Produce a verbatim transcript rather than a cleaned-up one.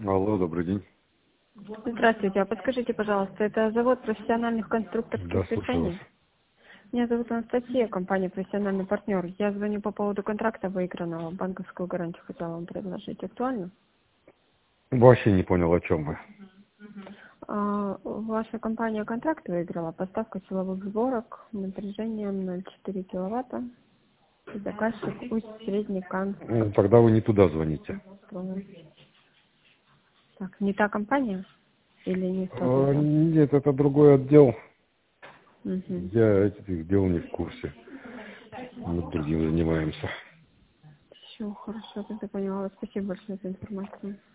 Алло, добрый день. Здравствуйте, а подскажите, пожалуйста, это завод профессиональных Да, конструкторских слушаю вас. решений? Меня зовут Анастасия, компания «Профессиональный партнер». Я звоню по поводу контракта выигранного. Банковскую гарантию хотела вам предложить. Актуально? Вообще не понял, о чем вы. А, ваша компания контракт выиграла. Поставка силовых сборок напряжением ноль целых четыре киловатта. Заказчик Усть Средний Кан. Ну, тогда вы не туда звоните. Так, не та компания? Или не тот А, отдел? нет, это другой отдел. Угу. Я этих дел не в курсе. Мы другим занимаемся. Все, хорошо, тогда поняла. Спасибо большое за информацию.